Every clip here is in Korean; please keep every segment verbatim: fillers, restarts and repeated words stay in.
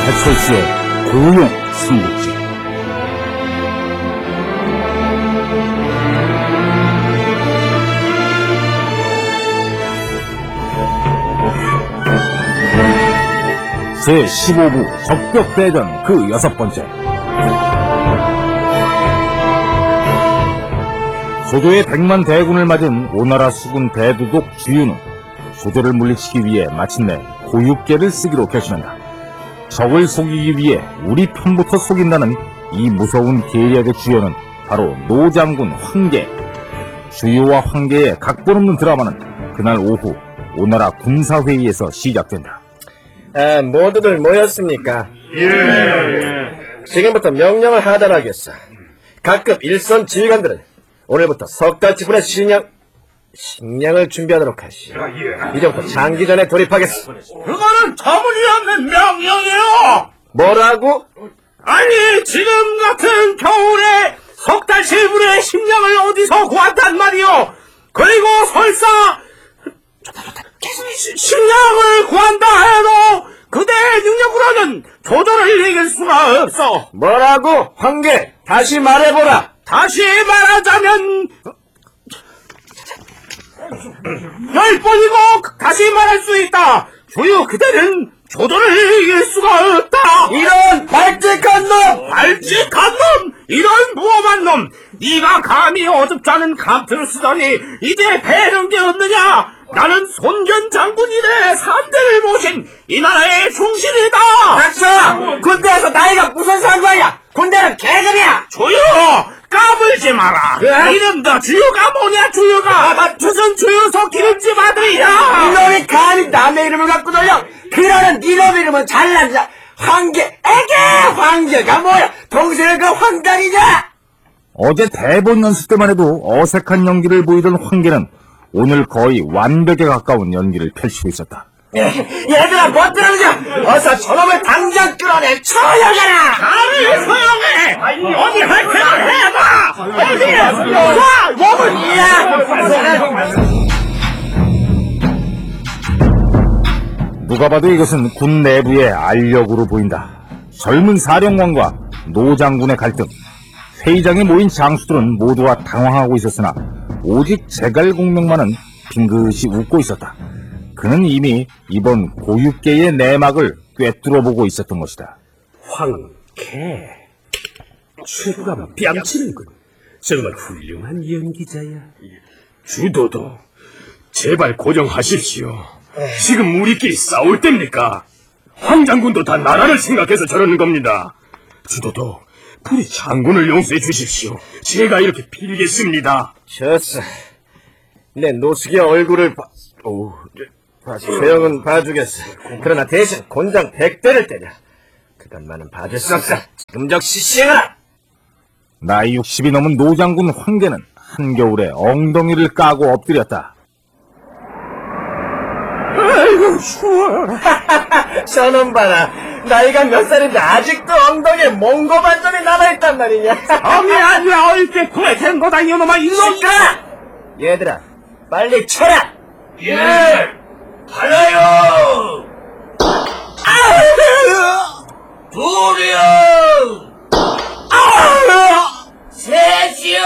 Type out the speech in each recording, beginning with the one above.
배철수의 고용 삼국지. 제십오 부 적벽대전 그 여섯 번째. 조조의 백만 대군을 맞은 오나라 수군 대두독 주유는 조조를 물리치기 위해 마침내 고육계를 쓰기로 결심한다. 적을 속이기 위해 우리 편부터 속인다는 이 무서운 계략의 주연은 바로 노장군 황계. 주유와 황계의 각본 없는 드라마는 그날 오후 오나라 군사회의에서 시작된다. 아, 모두들 모였습니까? 예. 지금부터 명령을 하달하겠어. 각급 일선 지휘관들은 오늘부터 석 달 지분의 식량, 식량을 준비하도록 하시오. 이제부터 장기전에 돌입하겠어. 그거는 터무니없는 명령이에요. 뭐라고? 아니, 지금 같은 겨울에 석 달 지분의 식량을 어디서 구한단 말이오. 그리고 설사 시, 식량을 구한다 해도 그대의 능력으로는 조조를 이길 수가 없어. 뭐라고? 황계, 다시 말해보라. 다시 말하자면 열 번이고 다시 말할 수 있다. 주요 그대는 조조를 이길 수가 없다. 이런 발칙한 놈! 발칙한 놈! 이런 무엄한 놈! 네가 감히 어줍지 않은 감투를 쓰더니 이제 배는 게 없느냐? 나는 손견 장군이래 삼대를 모신 이 나라의 충신이다. 닥쳐! 군대에서 나이가 무슨 상관이야? 군대는 계급이야. 조요! 까불지 마라. 왜? 이름도 주유가 뭐냐 주유가. 아, 맞- 무슨 주유소 기름집 아들이야. 이놈이 감히 남의 이름을 갖고 돌려. 그러는 이놈 이름은 잘난다. 황계, 에게! 황계가 뭐야? 동생은 그 황단이냐? 어제 대본 연습 때만 해도 어색한 연기를 보이던 황계는 오늘 거의 완벽에 가까운 연기를 펼치고 있었다. 얘들아, 못 들어오냐? 어서 저놈을 당장 끌어내 처형하라! 감히 소용해. 어디 할테를 해봐. 어디 와 몸을 누가 봐도 이것은 군 내부의 알력으로 보인다. 젊은 사령관과 노장군의 갈등. 회의장에 모인 장수들은 모두가 당황하고 있었으나 오직 제갈공명만은 빙긋이 웃고 있었다. 그는 이미 이번 고육계의 내막을 꿰뚫어보고 있었던 것이다. 황계, 최고가 뺨치는군. 정말 훌륭한 연기자야. 주도도 제발 고정하십시오. 지금 우리끼리 싸울 때입니까? 황장군도 다 나라를 생각해서 저러는 겁니다. 주도도 우리 장군을 용서해 주십시오. 제가 이렇게 빌겠습니다. 좋았어. 내 노숙의 얼굴을 봐... 오, 다시 소영은 봐주겠어. 그러나 대신 곤장 백대를 때려. 그것만은 봐줄 수 없어. 지금적 시시해라. 나이 육십이 넘은 노장군 황계는 한겨울에 엉덩이를 까고 엎드렸다. 아이고 추워라. 저놈 봐라. 나이가 몇 살인데 아직도 엉덩이에 몽고 반점이 남아있단 말이냐. 엄이 아니라 어릴 구에 된 거다 이놈아 이놈. 시끄러! 얘들아, 빨리 쳐라. 예. 하나요. 둘이요. 셋이요.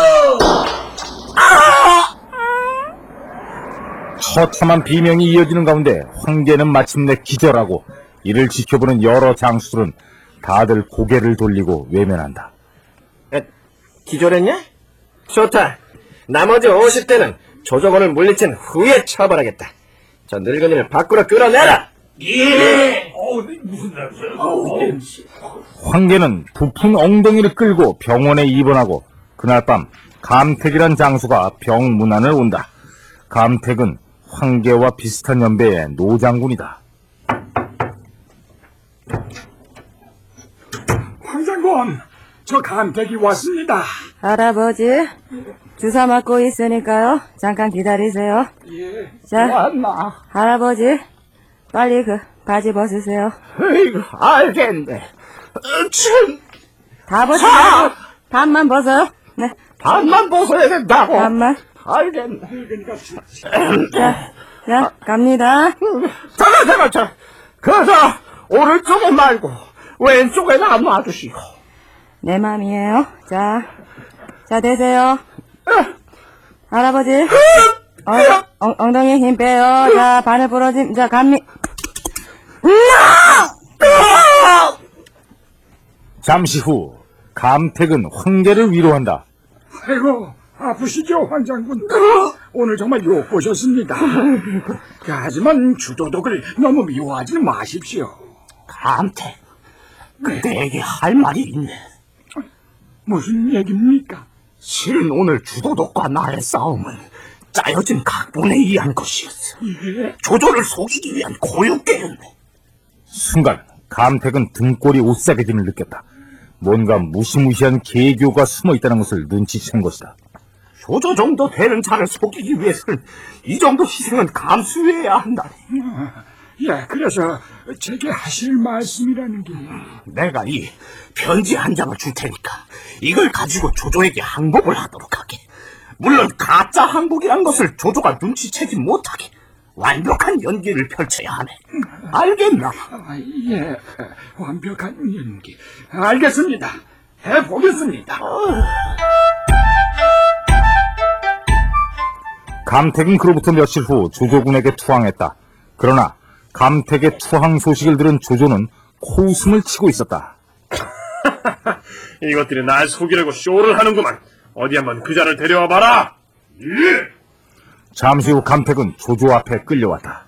처참한 비명이 이어지는 가운데 황계는 마침내 기절하고 이를 지켜보는 여러 장수들은 다들 고개를 돌리고 외면한다. 에, 기절했냐? 좋다. 나머지 오십 대는 조조건을 물리친 후에 처벌하겠다. 저 늙은이를 밖으로 끌어내라. 예. 어우 무슨 냄새. 어우 냄새. 황계는 부푼 엉덩이를 끌고 병원에 입원하고 그날 밤 감택이란 장수가 병 문안을 온다. 감택은 황계와 비슷한 연배의 노장군이다. 황장군, 저 감택이 왔습니다. 할아버지, 주사 맞고 있으니까요. 잠깐 기다리세요. 예, 자, 왔나? 할아버지, 빨리 그 바지 벗으세요. 에이구, 알겠네. 참, 다 벗으세요. 반만 벗어요. 네, 반만 벗어야 된다고. 반만. 알겠네. 자, 자, 갑니다. 잠깐, 잠깐, 잠깐. 그래서 오른쪽에 말고 왼쪽에나 놔주시오. 내 맘이에요. 자, 자, 되세요. 할아버지. 어, 엉, 엉덩이에 힘 빼요. 자, 바늘 부러짐. 자, 감미. 잠시 후 감택은 황제를 위로한다. 아이고, 아프시죠, 환장군? 오늘 정말 욕보셨습니다. 하지만 주도독을 너무 미워하지는 마십시오. 감태, 그대에게 할 말이 있네. 무슨 얘기입니까? 실은 오늘 주도독과 나의 싸움은 짜여진 각본에 의한 것이었어. 예? 조조를 속이기 위한 고육계였네. 순간 감택은 등골이 오싹해짐을 느꼈다. 뭔가 무시무시한 계교가 숨어 있다는 것을 눈치챈 것이다. 조조 정도 되는 자를 속이기 위해서는 이 정도 희생은 감수해야 한다니. 예, 그래서 제게 하실 말씀이라는 게... 내가 이 편지 한 장을 줄 테니까 이걸 가지고 조조에게 항복을 하도록 하게. 물론 가짜 항복이란 것을 조조가 눈치채지 못하게 완벽한 연기를 펼쳐야 하네. 알겠나? 아, 예, 완벽한 연기. 알겠습니다. 해보겠습니다. 감택은 그로부터 며칠 후 조조군에게 투항했다. 그러나 감택의 투항 소식을 들은 조조는 코웃음을 치고 있었다. 이것들이 날 속이려고 쇼를 하는구만. 어디 한번 그 자를 데려와 봐라. 예. 잠시 후 감택은 조조 앞에 끌려왔다.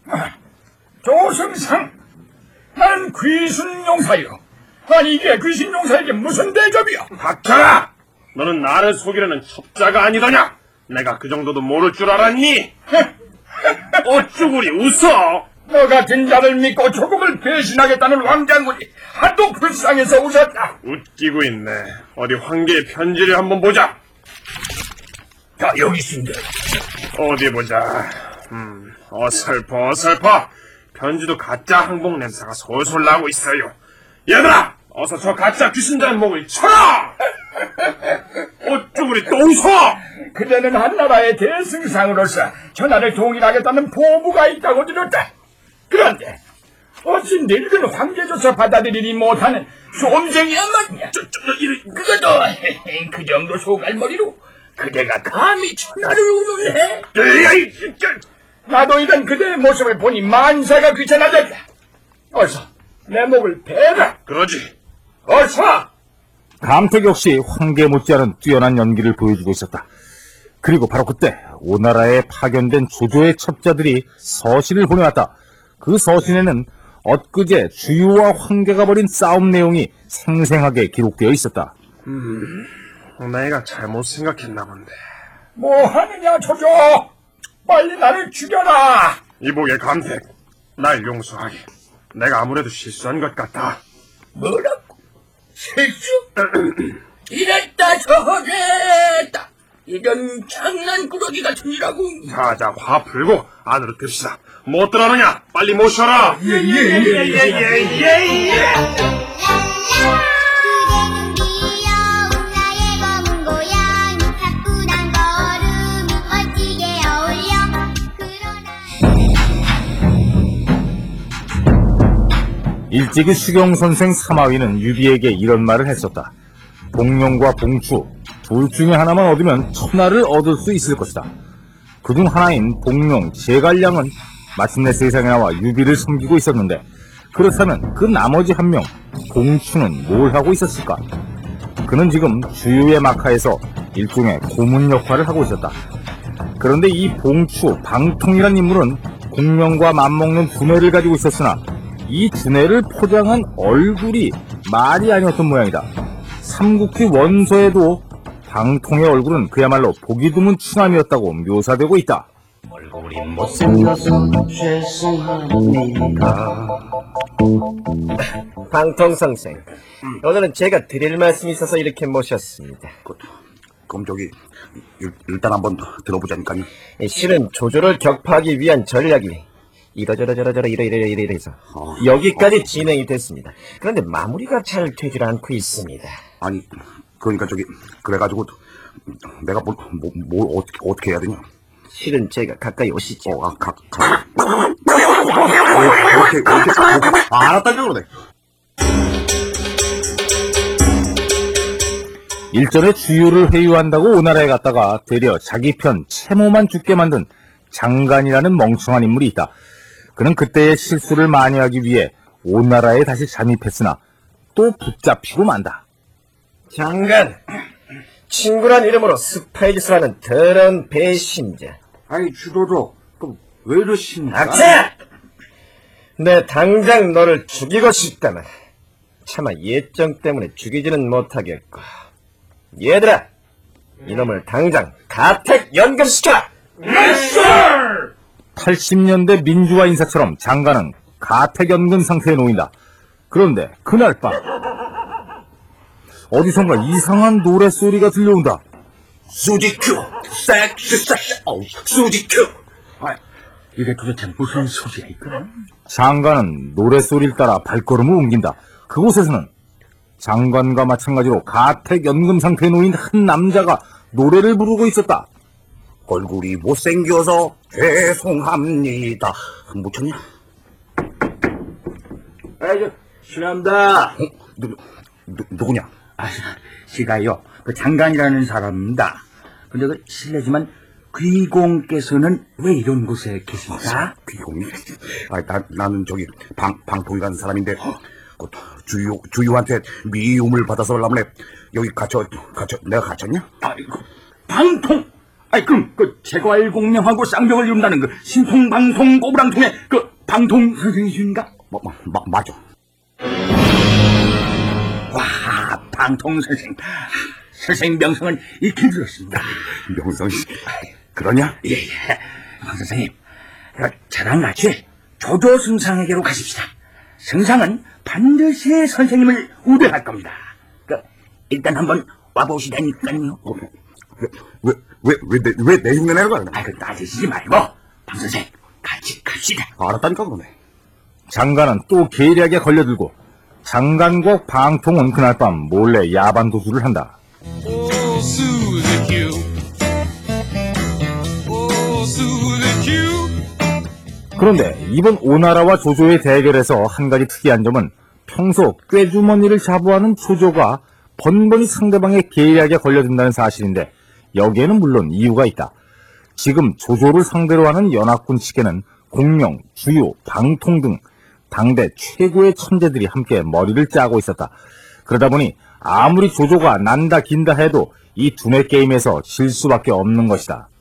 조승상, 나는 귀순용사요. 아니 이게 귀순용사에게 무슨 대접이야? 닥쳐라! 너는 나를 속이려는 첩자가 아니더냐? 내가 그 정도도 모를 줄 알았니? 어쭈구리 웃어? 너 같은 자를 믿고 조국을 배신하겠다는 왕장군이 하도 불쌍해서 웃었다. 웃기고 있네. 어디 황제의 편지를 한번 보자. 자, 여기 있습니다. 어디 보자. 음, 어설퍼 어설퍼. 편지도 가짜 항복 냄새가 솔솔 나고 있어요. 얘들아! 어서 저 가짜 귀신자의 목을 쳐라! 어쭈구리 또 웃어! 그대는 한나라의 대승상으로서 전하를 동일하겠다는 포부가 있다고 들었다. 그런데 어찌 늙은 황제조차 받아들이지 못하는 쏨생이란 말이냐? 저, 저, 이래, 그것도 그 정도 소갈머리로 그대가 감히 천하를 우는해? 에이, 진짜. 나도 이런 그대의 모습을 보니 만사가 귀찮아졌다. 어서 내 목을 베라. 그러지. 어서! 감택 역시 황제 못지않은 뛰어난 연기를 보여주고 있었다. 그리고 바로 그때 오나라에 파견된 조조의 첩자들이 서신을 보내왔다. 그 서신에는 엊그제 주유와 황제가 벌인 싸움 내용이 생생하게 기록되어 있었다. 음, 내가 잘못 생각했나 본데. 뭐 하느냐 조조? 빨리 나를 죽여라. 이복의 감택, 날 용서하게. 내가 아무래도 실수한 것 같다. 뭐라고? 실수? 이랬다 저랬다. 이런 장난꾸러기 같은 이라고. 자자, 화 풀고 안으로 듭시다. 못 들어느냐? 빨리 모셔라. 예예예예예예. 그대는 귀여운 나의 검은 고양이 가뿐한 걸음이 멋지게 어울려. 그러나 일찍이 수경 선생 사마위는 유비에게 이런 말을 했었다. 봉룡과 봉추 둘 중에 하나만 얻으면 천하를 얻을 수 있을 것이다. 그중 하나인 봉룡 제갈량은 마침내 세상에 나와 유비를 섬기고 있었는데, 그렇다면 그 나머지 한 명 봉추는 뭘 하고 있었을까? 그는 지금 주유의 막하에서 일종의 고문 역할을 하고 있었다. 그런데 이 봉추 방통이란 인물은 공명과 맞먹는 두뇌를 가지고 있었으나 이 두뇌를 포장한 얼굴이 말이 아니었던 모양이다. 삼국지 원서에도 방통의 얼굴은 그야말로 보기 드문 추남이었다고 묘사되고 있다. 얼굴이 못생겨서 죄송합니다. 방통 선생, 오늘은 제가 드릴 말씀이 있어서 이렇게 모셨습니다. 그럼 저기 일, 일단 한번 들어보자니까요. 이 실은 조조를 격파하기 위한 전략이 이러저러저러저러 이러이러이러이러해서 여기까지 진행이 됐습니다. 그런데 마무리가 잘 되질 않고 있습니다. 아니 그러니까 저기 그래가지고 내가 뭘, 뭐, 뭘 어떻게 어떻게 해야 되냐? 실은 제가 가까이 오시죠. 어, 아, 가, 가. 오케이, 오케이, 오케이. 아, 알았다니까 그러네. 일전에 주유를 회유한다고 오나라에 갔다가 되려 자기 편 채모만 죽게 만든 장간이라는 멍청한 인물이 있다. 그는 그때의 실수를 만회하기 위해 오나라에 다시 잠입했으나 또 붙잡히고 만다. 장관, 친구란 이름으로 스파이 짓을 하는 더러운 배신자. 아니, 주도도, 또, 왜 이러십니까? 악체! 내 당장 너를 죽이고 싶다만 차마 예정 때문에 죽이지는 못하겠고. 얘들아, 이놈을 당장 가택 연금시켜라! 팔십 년대 민주화 인사처럼 장관은 가택연금 상태에 놓인다. 그런데 그날 밤 어디선가 이상한 노랫소리가 들려온다. 수지큐! 섹스, 섹스, 어우, 수지큐! 아, 이게 도대체 무슨 소리야, 이거? 장관은 노랫소리를 따라 발걸음을 옮긴다. 그곳에서는 장관과 마찬가지로 가택연금 상태에 놓인 한 남자가 노래를 부르고 있었다. 얼굴이 못생겨서 죄송합니다. 묻혔냐? 아이, 저, 실례합니다. 어? 누, 누, 누구냐? 아, 제가요, 그 장관이라는 사람입니다. 근데 그 실례지만 귀공께서는 왜 이런 곳에 계십니까? 귀공이? 아, 나, 나는 저기 방, 방통이라는 사람인데 그 주유, 주유한테 미움을 받아서 올라오네. 여기 갇혀, 갇혀, 내가 갇혔냐? 아이고, 방통! 아이, 그럼, 그, 제과일공명하고 쌍벽을 이룬다는 그, 신통방통 꼬부랑통의 그, 방통 선생이십니까? 마, 마, 마, 맞아. 와, 방통 선생. 선생 명성은 익히 들었습니다. 명성이, 그러냐? 예, 예. 방 선생님, 그, 저랑 같이 조조 승상에게로 가십시다. 승상은 반드시 선생님을 우대할 겁니다. 그, 일단 한번 와보시다니까요. 어, 왜, 왜, 왜, 내, 왜 내 흉내 내는 거야? 아, 그, 따지시지 말고, 방 선생, 같이 갑시다. 알았다니까, 그러네. 장관은 또 계략에 걸려들고 장관과 방통은 그날 밤 몰래 야반 도주를 한다. Oh, Susie Q. Oh, Susie Q. 그런데 이번 오나라와 조조의 대결에서 한 가지 특이한 점은 평소 꾀주머니를 자부하는 조조가 번번이 상대방의 계략에 걸려든다는 사실인데, 여기에는 물론 이유가 있다. 지금 조조를 상대로 하는 연합군 측에는 공명, 주요, 방통 등 당대 최고의 천재들이 함께 머리를 짜고 있었다. 그러다 보니 아무리 조조가 난다 긴다 해도 이 두뇌 게임에서 질 수밖에 없는 것이다.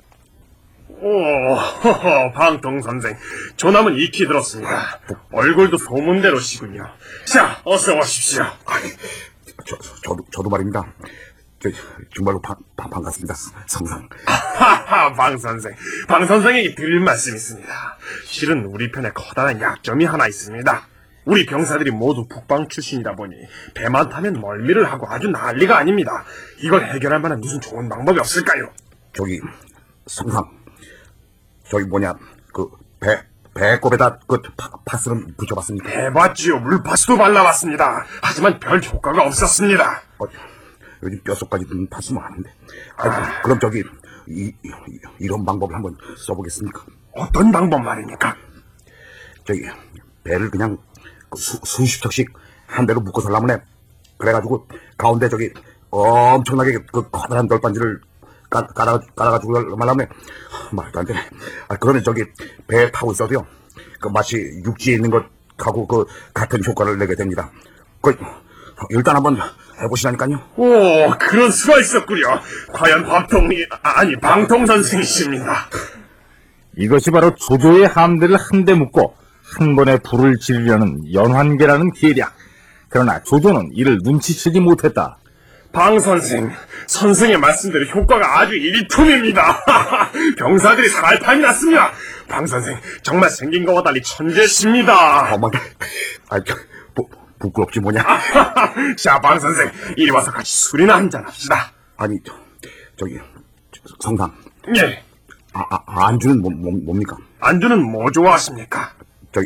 오, 허허, 방통 선생. 조남은 익히 들었습니다. 얼굴도 소문대로시군요. 자, 어서 오십시오. 저, 저도, 저도 말입니다. 저, 정말로 반, 반, 반갑습니다. 성상. 하하, 방 선생. 방 선생에게 드릴 말씀이 있습니다. 실은 우리 편에 커다란 약점이 하나 있습니다. 우리 병사들이 모두 북방 출신이다 보니 배만 타면 멀미를 하고 아주 난리가 아닙니다. 이걸 해결할 만한 무슨 좋은 방법이 없을까요? 저기, 성상. 저기 뭐냐, 그, 배, 배꼽에다 그 파, 파스는 붙여봤습니까? 해봤지요. 물파스도 발라봤습니다. 하지만 별 효과가 없었습니다. 어, 요즘 뼛속까지 든 파스는 아닌데. 아, 그럼 저기, 이, 이, 이런 방법을 한번 써보겠습니까? 어떤 방법 말입니까? 저기, 배를 그냥 그 수, 수십 척씩 한 대로 묶어서 하려면 해. 그래가지고, 가운데 저기, 엄청나게 그 커다란 돌반지를 깔, 깔아, 깔아가지고 말하면 말도 안 되네. 아, 그러면 저기 배에 타고 있어도요, 그 마치 육지에 있는 것하고 그 같은 효과를 내게 됩니다. 그 일단 한번 해보시라니까요. 오, 그런 수가 있었군요. 과연 방통이, 아, 아니, 방통 선생이십니다. 이것이 바로 조조의 함대를 한데 묶고 한 번에 불을 지르려는 연환계라는 계략. 그러나 조조는 이를 눈치채지 못했다. 방 선생, 선생의 말씀대로 효과가 아주 일품입니다. 병사들이 상할 판이 났습니다. 방 선생, 정말 생긴 것과 달리 천재십니다. 어머나, 아, 부, 부끄럽지 뭐냐. 자, 방 선생, 이리 와서 같이 술이나 한잔 합시다. 아니, 저, 저기 성상. 예. 아, 아, 안주는 뭐, 뭐, 뭡니까? 안주는 뭐 좋아하십니까? 저기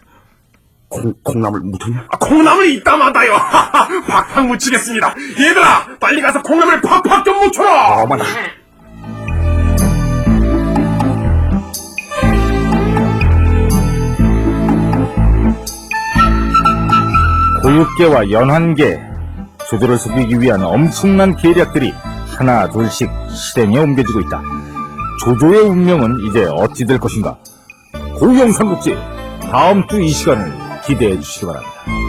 콩, 콩나물 묻었냐? 아, 콩나물이 있다마다요. 팍팍 묻히겠습니다. 얘들아, 빨리 가서 콩나물 팍팍 좀 묻혀라. 어머나. 고육계와 연환계, 조조를 속이기 위한 엄청난 계략들이 하나 둘씩 실행에 옮겨지고 있다. 조조의 운명은 이제 어찌 될 것인가? 고영삼국지 다음 주 이 시간을 기대해 주시기 바랍니다.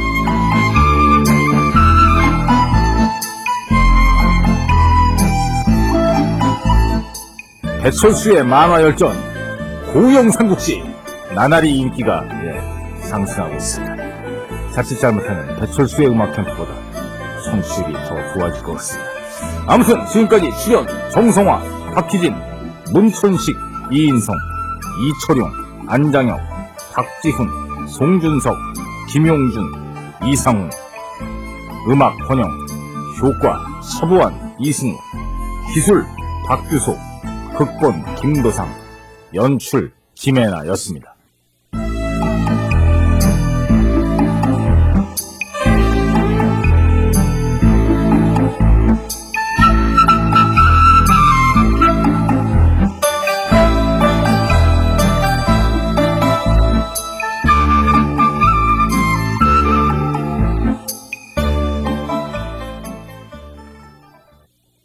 배철수의 만화 열전 고영삼국지 나날이 인기가 예, 상승하고 있습니다. 자칫 잘못하면 배철수의 음악 캠프보다 손실이 더 좋아질 것 같습니다. 아무튼 지금까지 출연 정성화, 박희진, 문천식, 이인성, 이철용, 안장혁, 박지훈, 송준석, 김용준, 이상훈, 음악 번영, 효과 서부환, 이승우, 기술 박규소, 극본 김도상, 연출 김혜나였습니다.